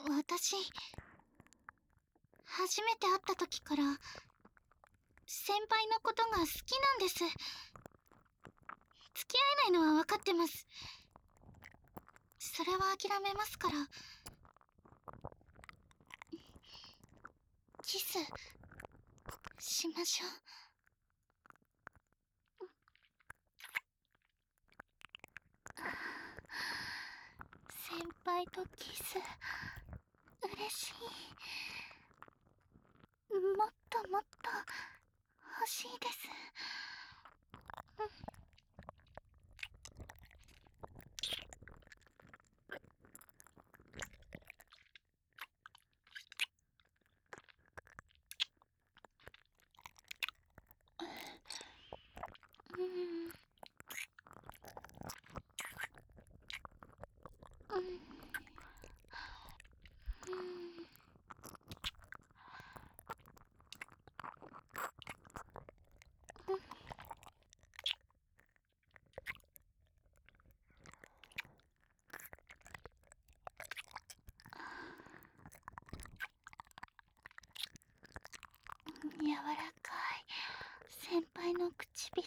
私、初めて会った時から、先輩のことが好きなんです。付き合えないのは分かってます。それは諦めますから。キス、しましょう。先輩とキス、嬉しい。もっともっと、欲しいです。柔らかい先輩の唇。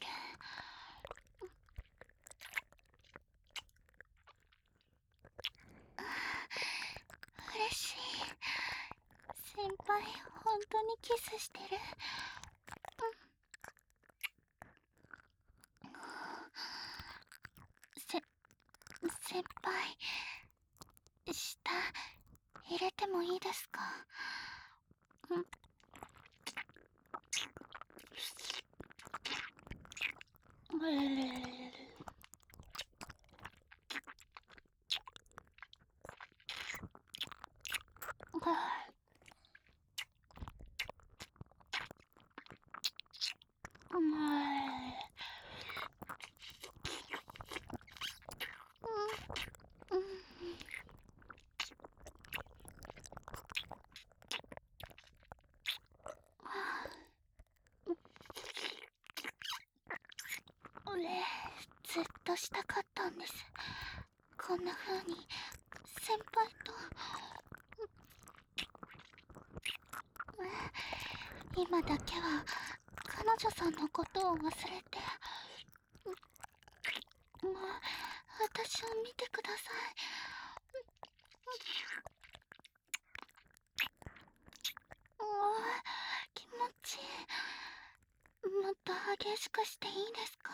嬉しい。先輩、本当にキスしてる。先輩、舌、入れてもいいですか？ずっとしたかったんです。こんな風に先輩と。今だけは彼女さんのことを忘れて。もう私を見てください。もう気持ちいい。もっと激しくしていいですか？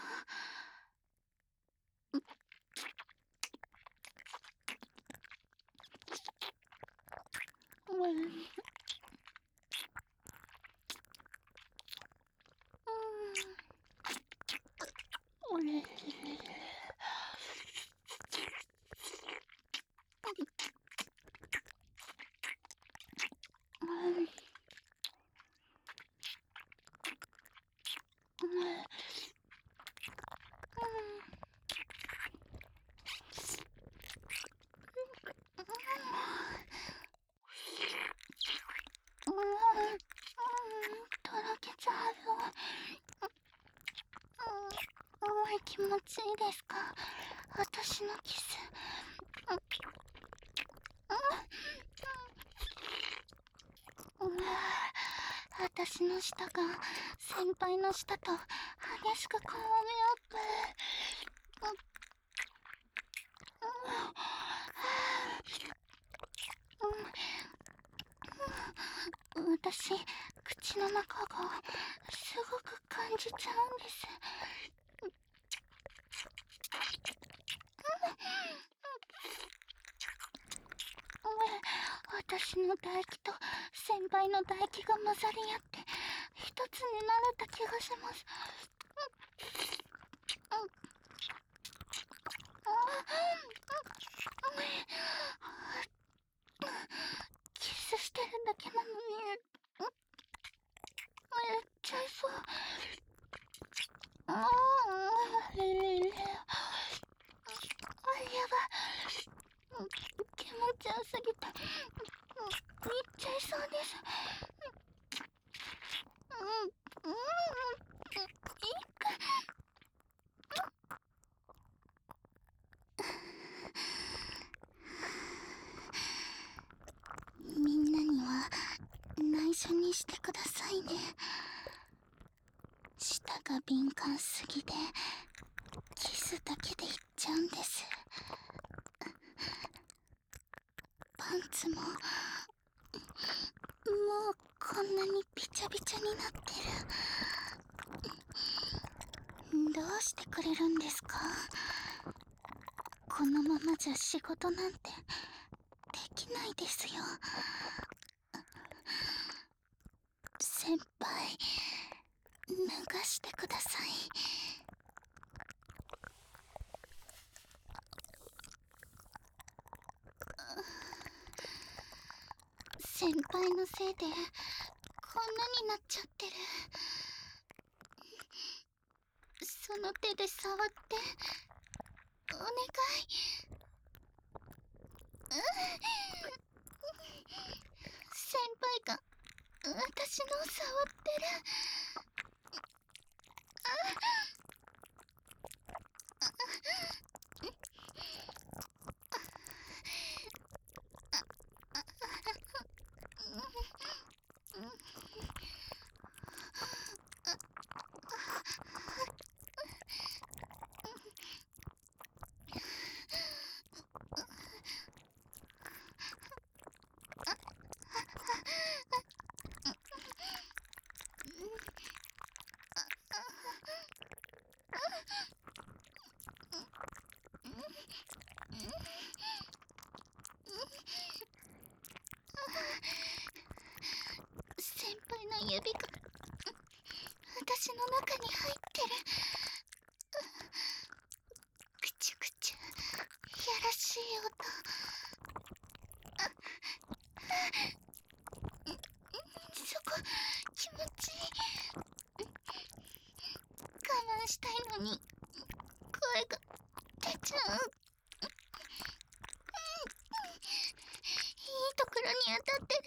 とろけちゃうよ。気持ちいいですか？私のキス。私の舌が先輩の舌と激しく絡み合って、私、口の中がすごく感じちゃうんです。私の唾液と先輩の唾液が混ざり合って一つになれた気がします。キスしてるだけなのにやっちゃいそう。やばい。気持ちよすぎて言っちゃいそうです。いいか。 が敏感すぎでキスだけで言っちゃうんです。パンツももうこんなにびちゃびちゃになってる。どうしてくれるんですか？このままじゃ仕事なんてできないですよ。先輩、脱がしてください。先輩のせいでこんなになっちゃってる。その手で触ってお願い。先輩が私の触ってる。先輩の指が私の中に入ってる。くちゅくちゅ、やらしい音。そこ気持ちいい。我慢したいのに声が出ちゃう。いいところに当たってる。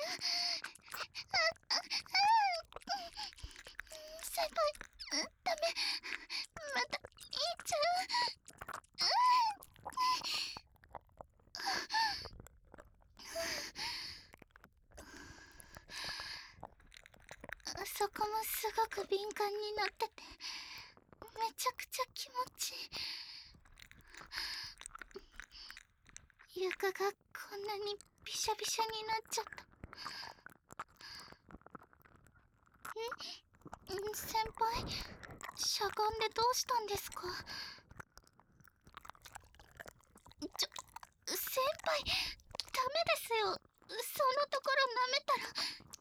先輩、ダメ。また言っちゃう。そこもすごく敏感になっててめちゃくちゃ気持ちいい。床がこんなにびしゃびしゃになっちゃった。先輩、しゃがんでどうしたんですか？先輩、ダメですよ。そのところ舐めたら。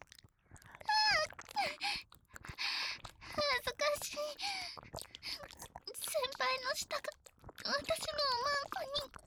恥ずかしい。先輩の舌が私のおまんこに。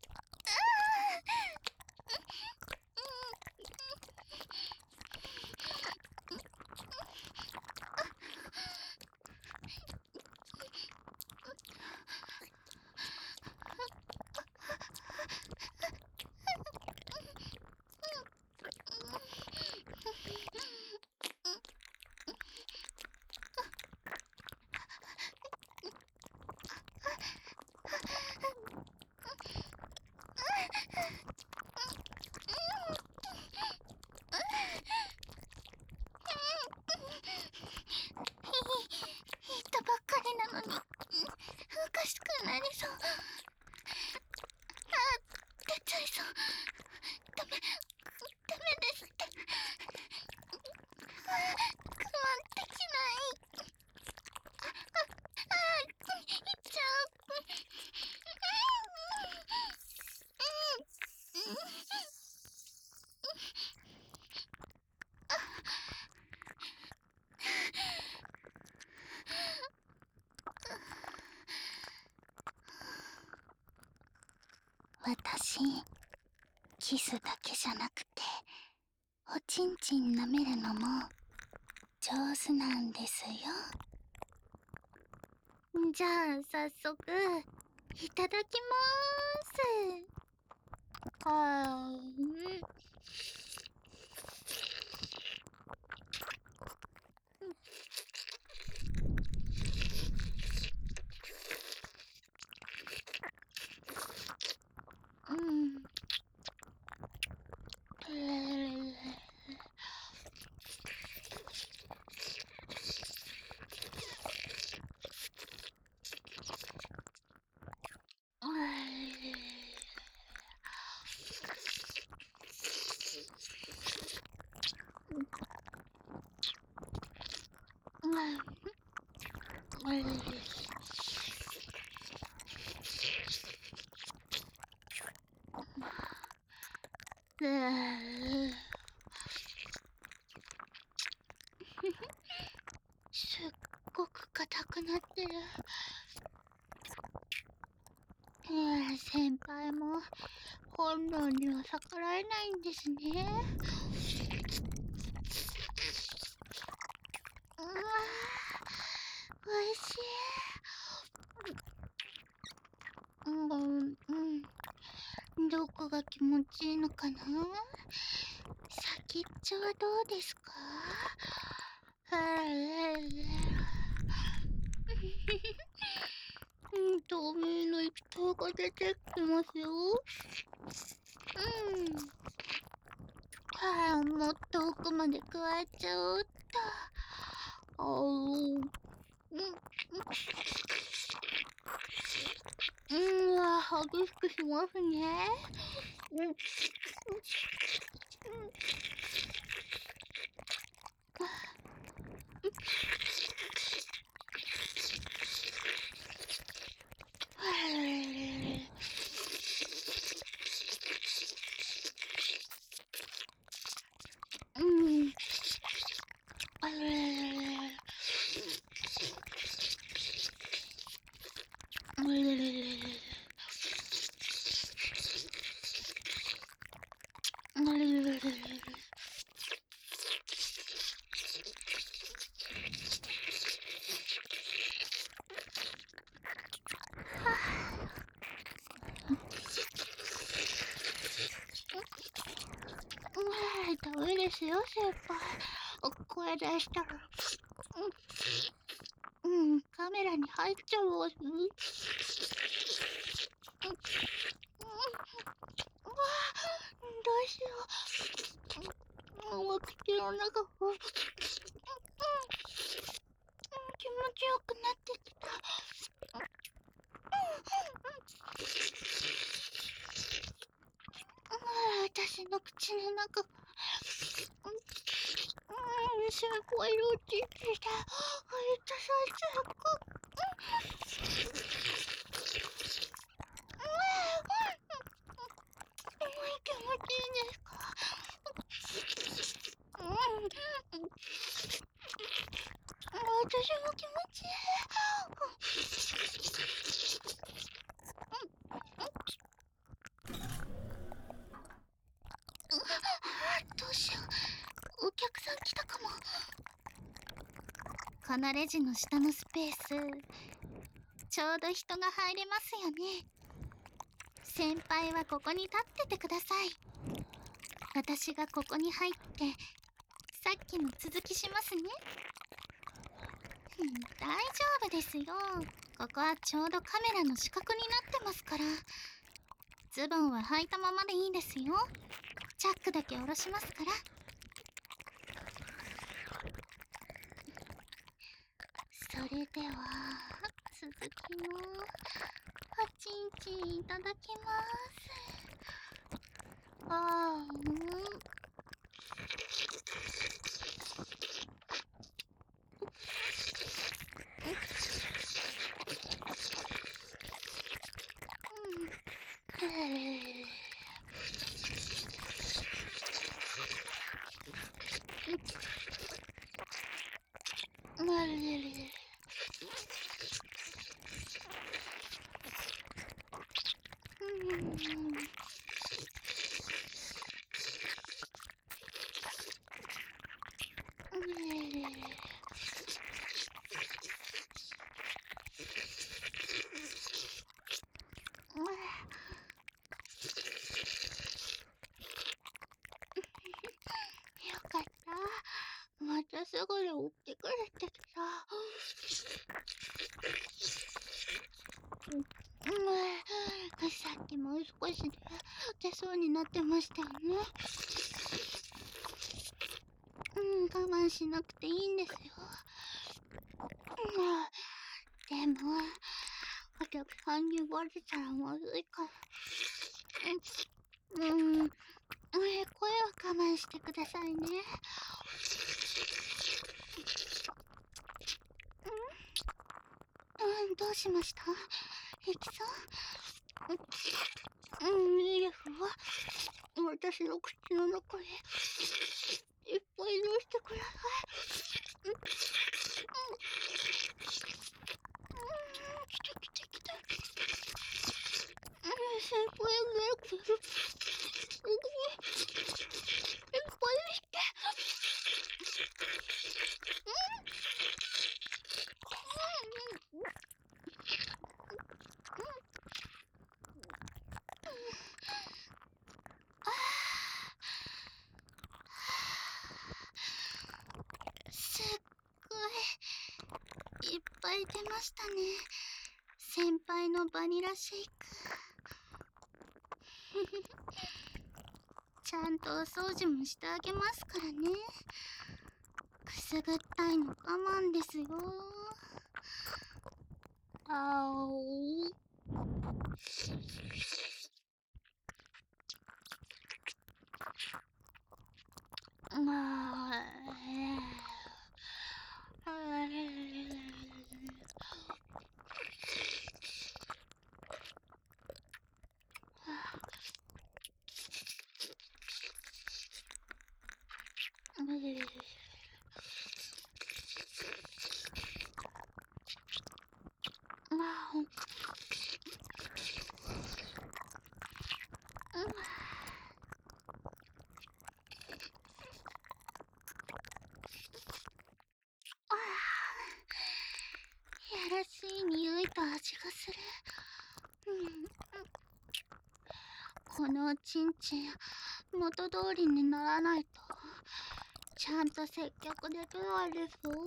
言ったばっかりなのにおかしくなりそう。出ちゃいそう。ダメですって。我慢できない。いっちゃう。私、キスだけじゃなくておちんちん舐めるのも上手なんですよ。じゃあ早速いただきまーす。うん。 すっごく硬くなってる。先輩も本能には逆らえないんですね。おいしい。どこが気持ちいいのかな。先っちょはどうですか。透明の液体が出てきますよ。もっと奥まで加えちゃおうっと。激しくしますね。ダメですよ、先輩。声出したら。カメラに入っちゃうわ。どうしよう。お口の中が気持ちよくなってきた。私の口の中がすごい落ちてた。すっごく気持ちいいですか。私も気持ちいい。どうしよう。お客さん来たかも。このレジの下のスペース、ちょうど人が入れますよね。先輩はここに立っててください。私がここに入ってさっきの続きしますね。大丈夫ですよ。ここはちょうどカメラの死角になってますから。ズボンは履いたままでいいですよ。チャックだけ下ろしますから。それでは続きのおちんちんいただきます。よかった。またすぐに起きてくれてさ。さっきもう少しで出そうになってましたよね。我慢しなくていいんですよ。でもお客さんにバレたらまずいから。声は我慢してくださいね。 どうしました？平気さん？イエフは私の口の中へいっぱい入れしてください。来た来た来た。先輩が来る。いっぱいして。すっごいいっぱい出ましたね。先輩のバニラシェイク。ちゃんとお掃除もしてあげますからね。くすぐったいの我慢ですよ。あお。やらしい匂いと味がする。このおちんちん元通りにならないとちゃんと接客できないですよ。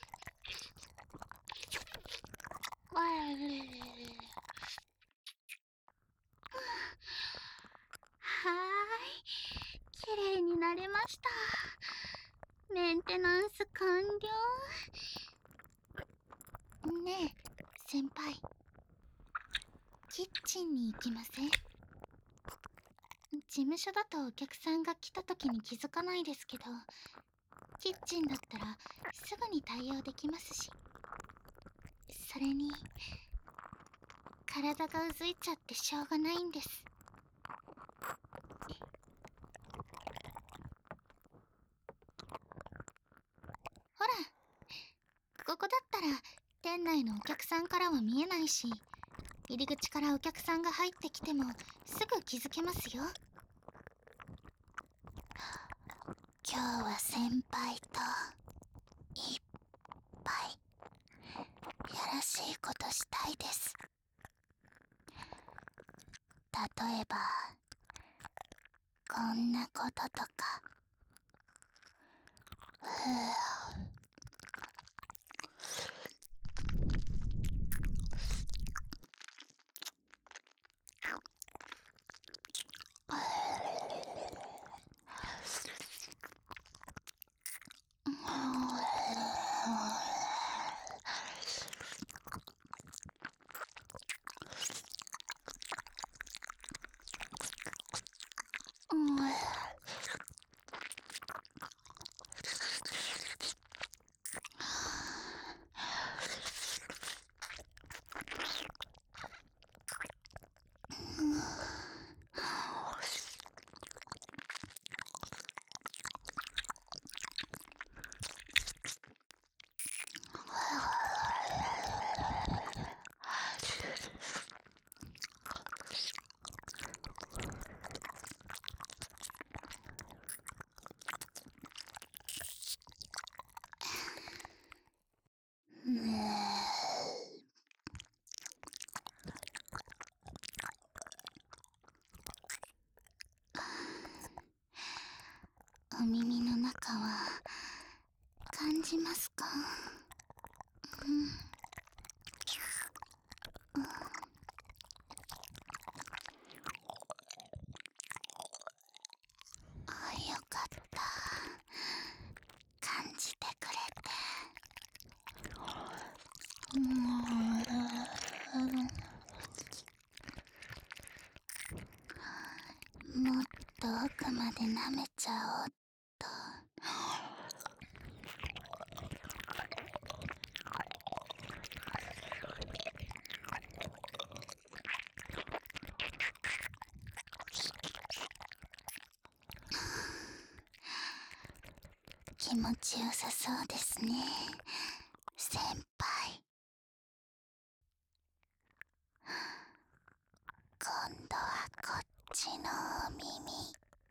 はーい、きれいになりました。メンテナンス完了。ねえ先輩、キッチンに行きません？事務所だとお客さんが来た時に気づかないですけど、キッチンだったらすぐに対応できますし。それに体がうずいちゃってしょうがないんです。ほら、ここだったら店内のお客さんからは見えないし、入り口からお客さんが入ってきてもすぐ気づけますよ。今日は先輩といっぱいやらしいことしたいです。例えばこんなこととか。お耳の中は感じますか？よかった。感じてくれて。もっと奥まで舐めちゃおうっと。 気持ちよさそうですね、先輩。今度はこっちのお耳。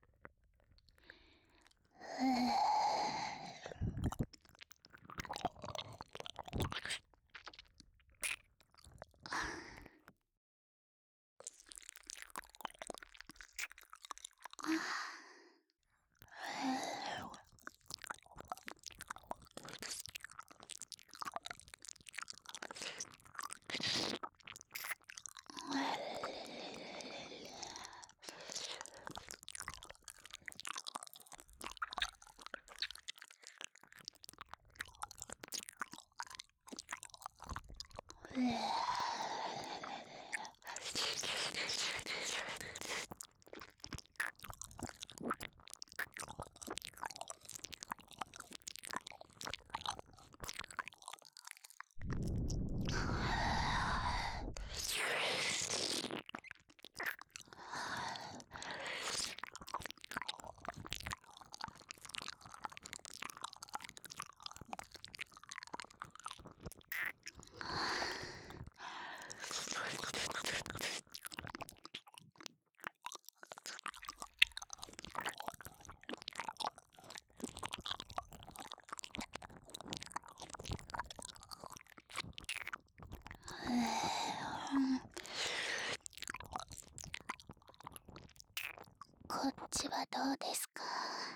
こっちはどうですか？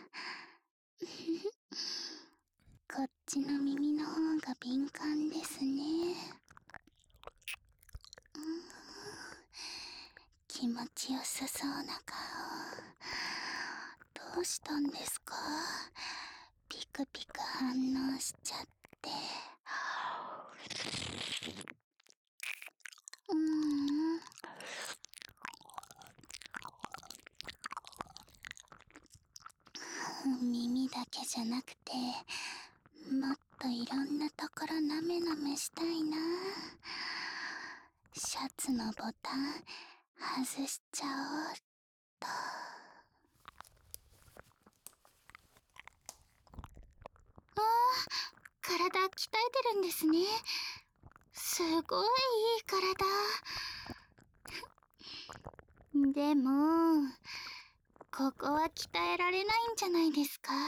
こっちの耳の方が敏感ですね。気持ちよさそうな顔。どうしたんですか？ピクピク反応しちゃって。耳だけじゃなくて、もっといろんなところなめなめしたいな。シャツのボタン外しちゃおうっと。体鍛えてるんですね。すごいいい体。でもここは鍛えられないんじゃないですか？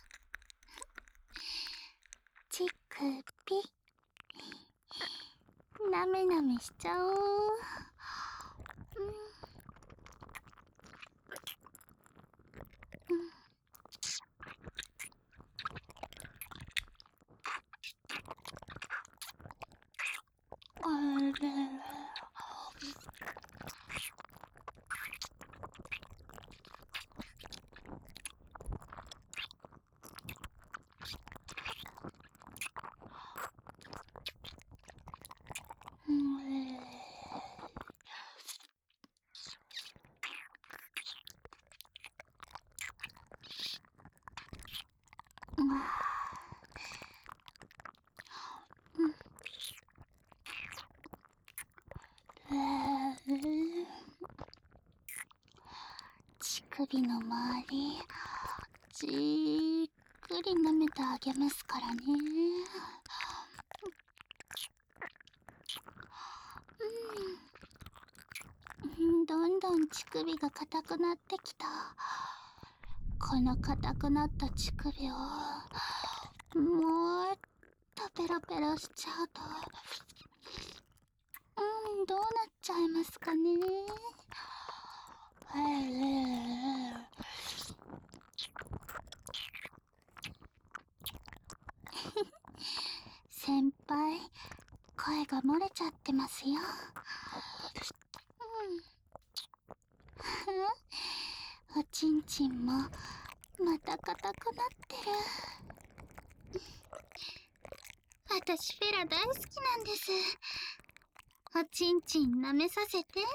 チクピ、なめなめしちゃおう。あれ。乳首の周りじーっくり舐めてあげますからね。どんどん乳首が硬くなってきた。この硬くなった乳首をもっとペロペロしちゃうと、どうなっちゃいますかね。先輩、声が漏れちゃってますよ。おちんちんもまた硬くなってる。私フェラ大好きなんです。おちんちん舐めさせて。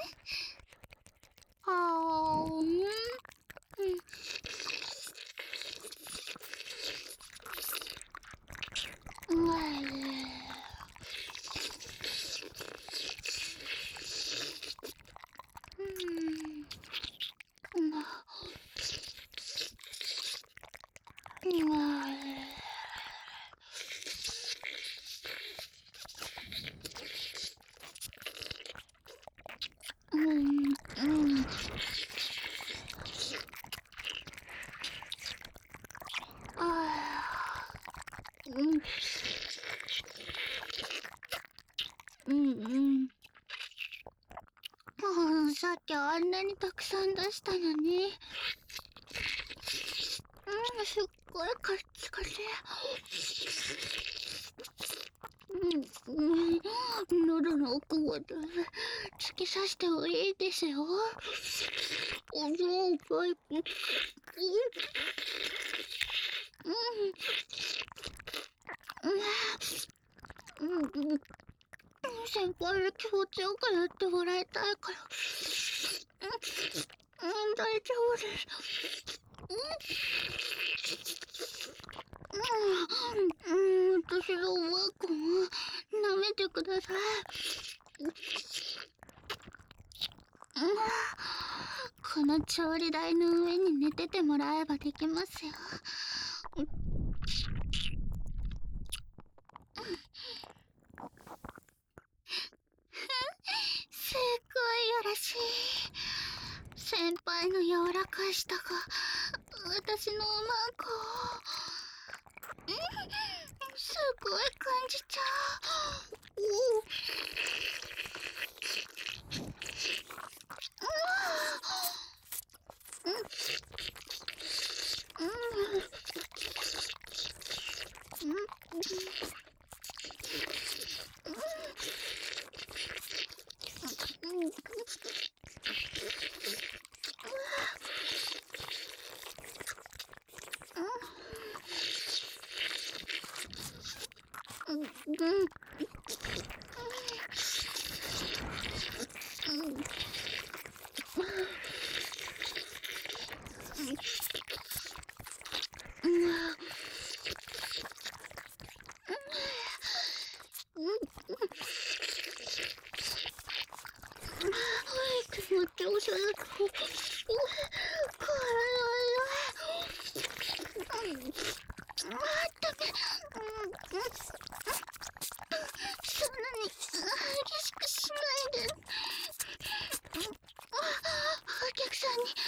あんなにたくさん出したのに。すっごいカッチカチ。喉の奥まで突き刺してもいいですよ。おじょうぱい。先輩に気持ちよくやってもらいたいから。大丈夫です。私のおばあこも舐めてください。この調理台の上に寝ててもらえばできますよ。すっごいよろしい。先輩の柔らかい舌が私のおまんこをすごい感じちゃう。気持ちよさそう。ダメ。そんなに激しくしないで。お客さんに